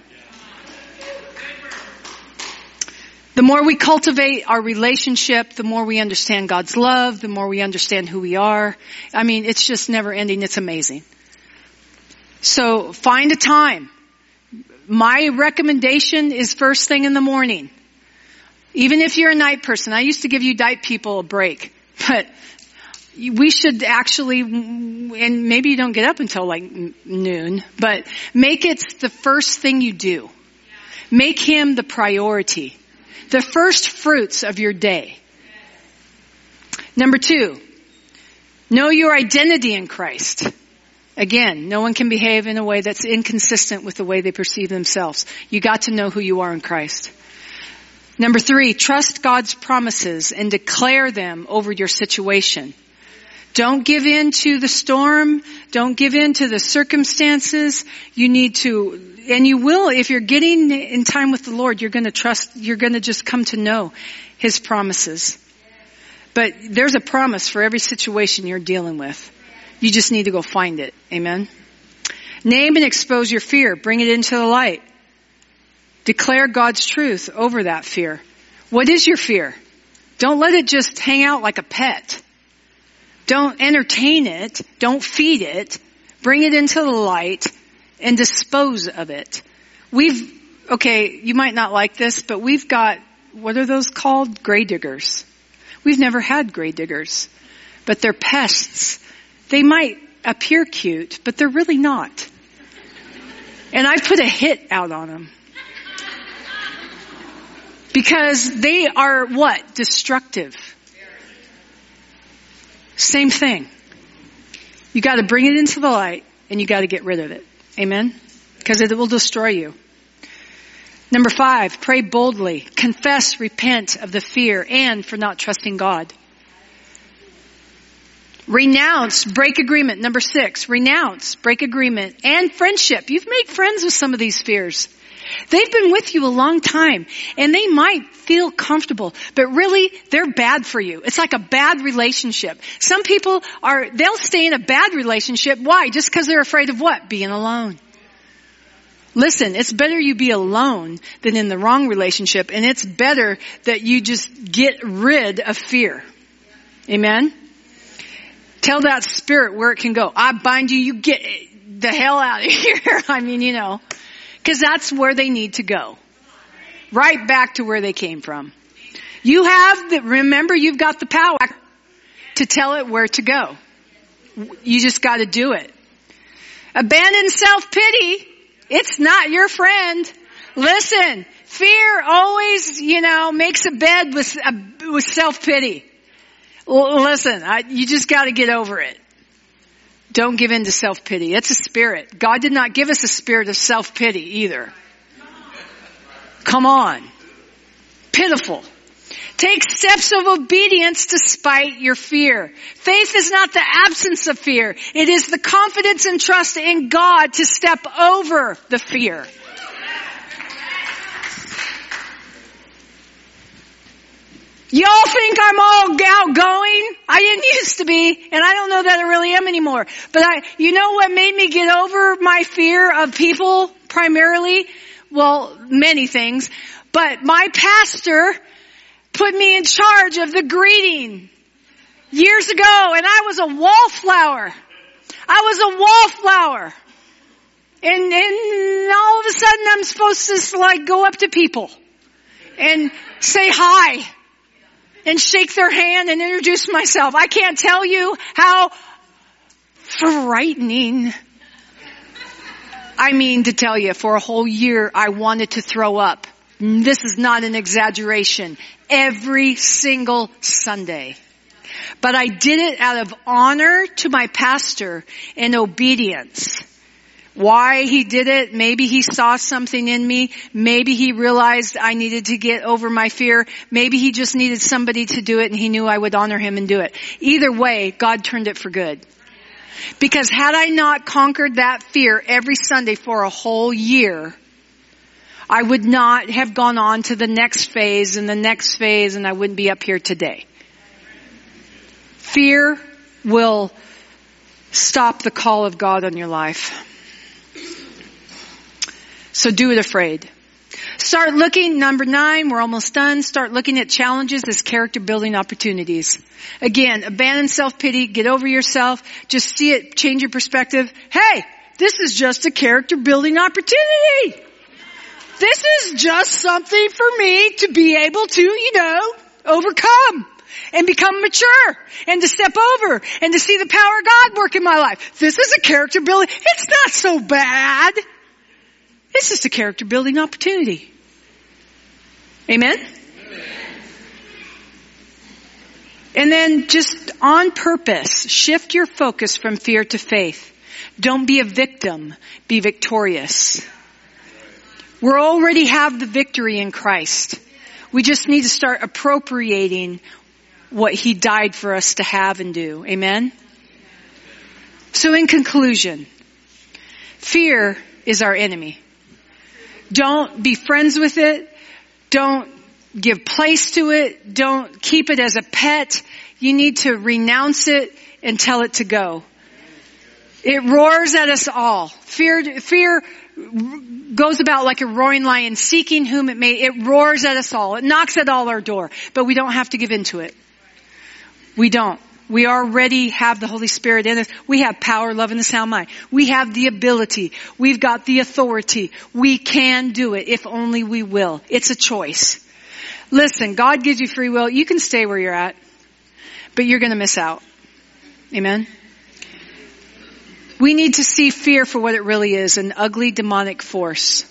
The more we cultivate our relationship, the more we understand God's love, the more we understand who we are. It's just never ending. It's amazing. So find a time. My recommendation is first thing in the morning. Even if you're a night person. I used to give you night people a break, but we should actually, and maybe you don't get up until noon, but make it the first thing you do. Make Him the priority. The first fruits of your day. Number 2, know your identity in Christ. Again, no one can behave in a way that's inconsistent with the way they perceive themselves. You got to know who you are in Christ. Number 3, trust God's promises and declare them over your situation. Don't give in to the storm. Don't give in to the circumstances. You need to, and you will, if you're getting in time with the Lord, you're going to trust, you're going to just come to know His promises. But there's a promise for every situation you're dealing with. You just need to go find it. Amen? Name and expose your fear. Bring it into the light. Declare God's truth over that fear. What is your fear? Don't let it just hang out like a pet. Don't entertain it. Don't feed it. Bring it into the light and dispose of it. Okay, you might not like this, but we've got, what are those called? Grave diggers. We've never had grave diggers, but they're pests. They might appear cute, but they're really not. And I put a hit out on them. Because they are what? Destructive. Same thing. You got to bring it into the light and you got to get rid of it. Amen? Because it will destroy you. Number 5, pray boldly. Confess, repent of the fear and for not trusting God. Renounce, break agreement. Number 6, renounce, break agreement and friendship. You've made friends with some of these fears. They've been with you a long time and they might feel comfortable, but really they're bad for you. It's like a bad relationship. Some people they'll stay in a bad relationship. Why? Just because they're afraid of what? Being alone. Listen, it's better you be alone than in the wrong relationship, and it's better that you just get rid of fear. Amen? Tell that spirit where it can go. I bind you, you get the hell out of here. I mean, because that's where they need to go. Right back to where they came from. Remember, you've got the power to tell it where to go. You just got to do it. Abandon self-pity. It's not your friend. Listen, fear always, makes a bed with self-pity. Listen, you just got to get over it. Don't give in to self-pity. It's a spirit. God did not give us a spirit of self-pity either. Come on. Pitiful. Take steps of obedience despite your fear. Faith is not the absence of fear. It is the confidence and trust in God to step over the fear. Y'all think I'm all outgoing? I didn't used to be, and I don't know that I really am anymore. But you know what made me get over my fear of people primarily? Well, many things. But my pastor put me in charge of the greeting years ago, and I was a wallflower. And all of a sudden I'm supposed to go up to people and say hi and shake their hand and introduce myself. I can't tell you how frightening. I mean to tell you, for a whole year I wanted to throw up. This is not an exaggeration. Every single Sunday. But I did it out of honor to my pastor and obedience. Why he did it? Maybe he saw something in me. Maybe he realized I needed to get over my fear. Maybe he just needed somebody to do it and he knew I would honor him and do it. Either way, God turned it for good. Because had I not conquered that fear every Sunday for a whole year, I would not have gone on to the next phase and the next phase, and I wouldn't be up here today. Fear will stop the call of God on your life. So do it afraid. Start looking, number 9, we're almost done. Start looking at challenges as character building opportunities. Again, abandon self-pity, get over yourself, just see it, change your perspective. Hey, this is just a character building opportunity. This is just something for me to be able to, overcome and become mature and to step over and to see the power of God work in my life. This is a character building. It's not so bad. It's just a character building opportunity. Amen? Amen. And then just on purpose, shift your focus from fear to faith. Don't be a victim. Be victorious. We already have the victory in Christ. We just need to start appropriating what He died for us to have and do. Amen? So in conclusion, fear is our enemy. Don't be friends with it. Don't give place to it. Don't keep it as a pet. You need to renounce it and tell it to go. It roars at us all. Fear goes about like a roaring lion, seeking whom it may. It roars at us all. It knocks at all our door. But we don't have to give in to it. We don't. We already have the Holy Spirit in us. We have power, love, and a sound mind. We have the ability. We've got the authority. We can do it if only we will. It's a choice. Listen, God gives you free will. You can stay where you're at, but you're going to miss out. Amen? We need to see fear for what it really is, an ugly demonic force.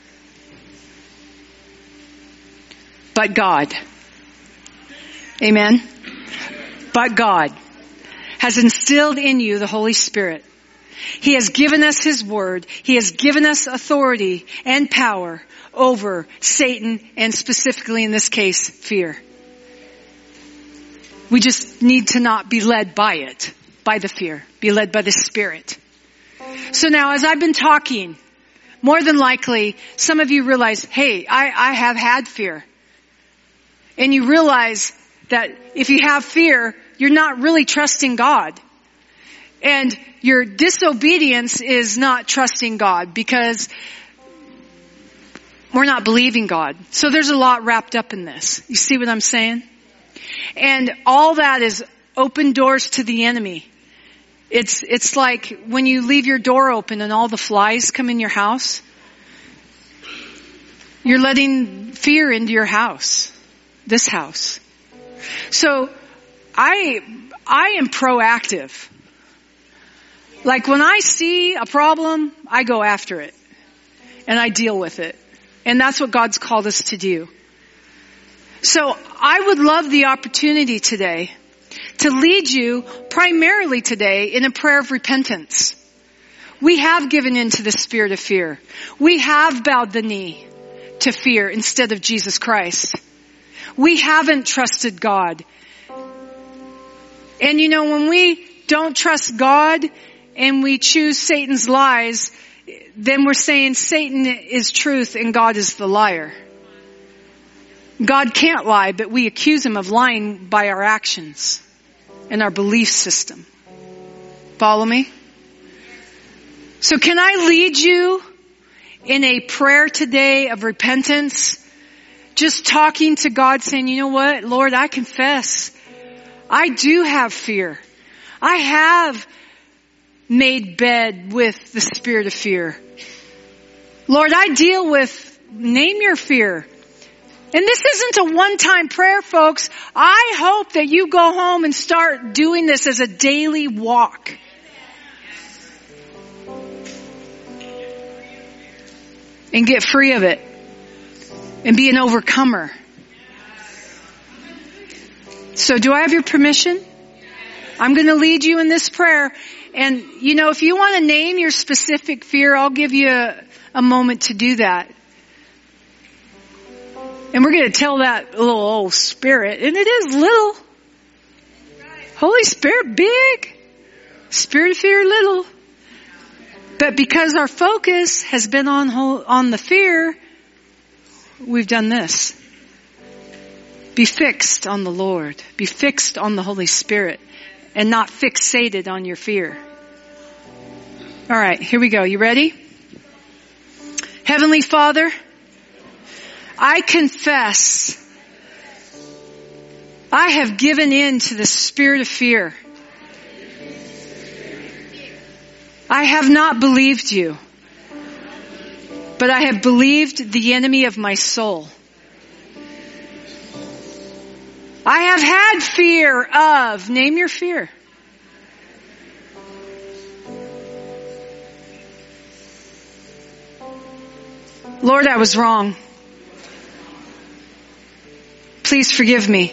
But God. Amen? But God has instilled in you the Holy Spirit. He has given us His Word. He has given us authority and power over Satan and specifically in this case, fear. We just need to not be led by it, by the fear. Be led by the Spirit. So now as I've been talking, more than likely some of you realize, hey, I have had fear. And you realize that if you have fear, you're not really trusting God. And your disobedience is not trusting God because we're not believing God. So there's a lot wrapped up in this. You see what I'm saying? And all that is open doors to the enemy. It's like when you leave your door open and all the flies come in your house. You're letting fear into your house. This house. So I am proactive. Like when I see a problem, I go after it. And I deal with it. And that's what God's called us to do. So I would love the opportunity today to lead you primarily today in a prayer of repentance. We have given in to the spirit of fear. We have bowed the knee to fear instead of Jesus Christ. We haven't trusted God. And you know, when we don't trust God and we choose Satan's lies, then we're saying Satan is truth and God is the liar. God can't lie, but we accuse Him of lying by our actions and our belief system. Follow me? So can I lead you in a prayer today of repentance? Just talking to God saying, you know what, Lord, I confess. I do have fear. I have made bed with the spirit of fear. Lord, I deal with, name your fear. And this isn't a one-time prayer, folks. I hope that you go home and start doing this as a daily walk. And get free of it. And be an overcomer. So do I have your permission? I'm going to lead you in this prayer. And, you know, if you want to name your specific fear, I'll give you a moment to do that. And we're going to tell that little old spirit, and it is little. Holy Spirit, big. Spirit of fear, little. But because our focus has been on the fear, we've done this. Be fixed on the Lord. Be fixed on the Holy Spirit. And not fixated on your fear. All right, here we go. You ready? Heavenly Father, I confess I have given in to the spirit of fear. I have not believed you, but I have believed the enemy of my soul. I have had fear of, name your fear. Lord, I was wrong. Please forgive me.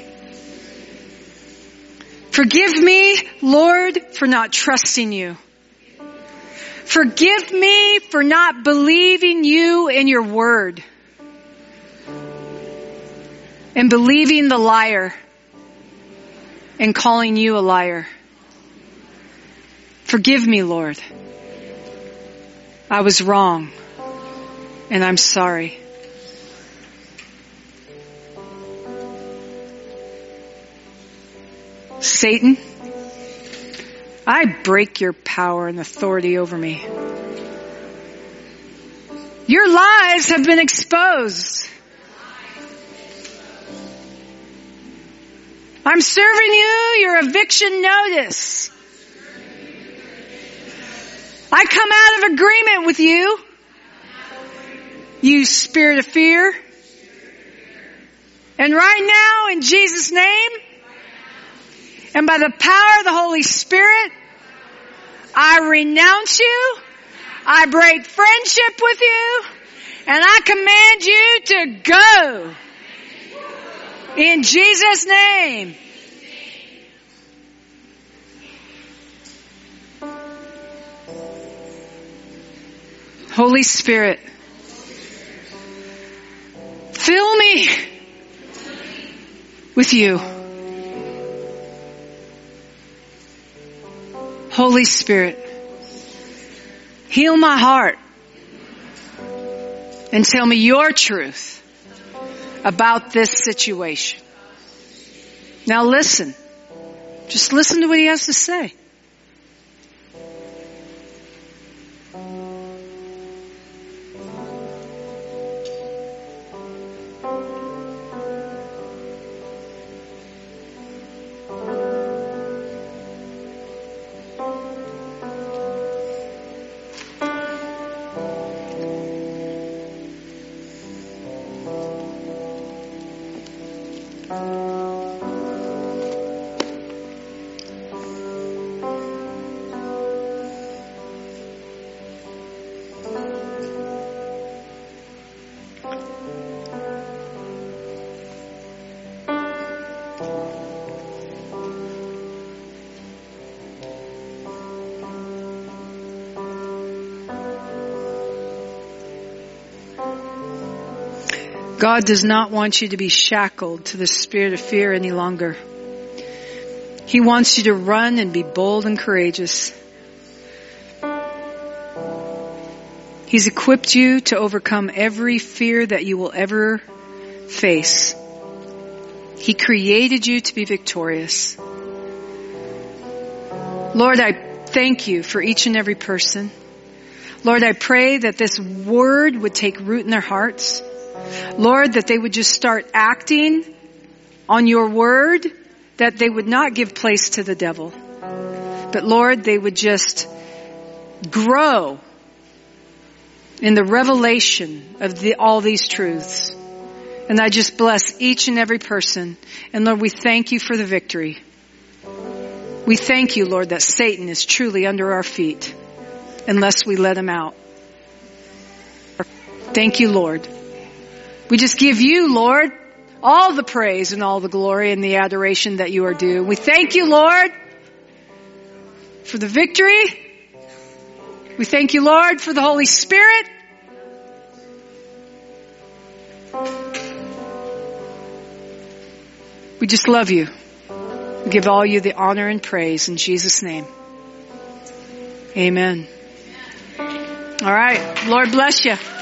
Forgive me, Lord, for not trusting you. Forgive me for not believing you and your word. And believing the liar. And calling you a liar. Forgive me, Lord. I was wrong. And I'm sorry. Satan, I break your power and authority over me. Your lies have been exposed. I'm serving you your eviction notice. I come out of agreement with you, you spirit of fear. And right now, in Jesus' name, and by the power of the Holy Spirit, I renounce you, I break friendship with you, and I command you to go. In Jesus' name. Holy Spirit, fill me with you. Holy Spirit, heal my heart and tell me your truth about this situation. Now listen. Just listen to what he has to say. God does not want you to be shackled to the spirit of fear any longer. He wants you to run and be bold and courageous. He's equipped you to overcome every fear that you will ever face. He created you to be victorious. Lord, I thank you for each and every person. Lord, I pray that this word would take root in their hearts. Lord, that they would just start acting on your word, that they would not give place to the devil. But Lord, they would just grow in the revelation of all these truths. And I just bless each and every person. And Lord, we thank you for the victory. We thank you, Lord, that Satan is truly under our feet unless we let him out. Thank you, Lord. We just give you, Lord, all the praise and all the glory and the adoration that you are due. We thank you, Lord, for the victory. We thank you, Lord, for the Holy Spirit. We just love you. We give all you the honor and praise in Jesus' name. Amen. All right. Lord bless you.